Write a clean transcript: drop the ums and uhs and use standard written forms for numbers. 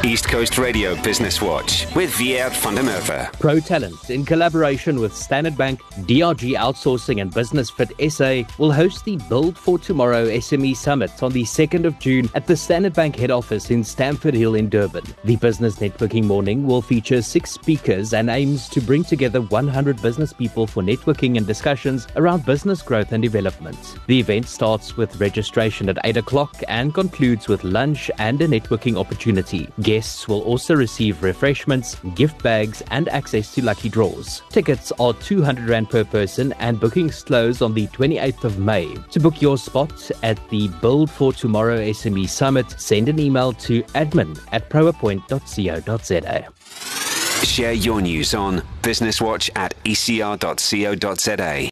East Coast Radio Business Watch with Vier van der Merwe. ProTalent, in collaboration with Standard Bank, DRG Outsourcing and Business Fit SA, will host the Build for Tomorrow SME Summit on the 2nd of June at the Standard Bank head office in Stamford Hill in Durban. The Business Networking Morning will feature 6 speakers and aims to bring together 100 business people for networking and discussions around business growth and development. The event starts with registration at 8 o'clock and concludes with lunch and a networking opportunity. Guests will also receive refreshments, gift bags and access to lucky draws. Tickets are R200 per person and bookings close on the 28th of May. To book your spot at the Build for Tomorrow SME Summit, send an email to admin@proapoint.co.za. Share your news on Business Watch at ecr.co.za.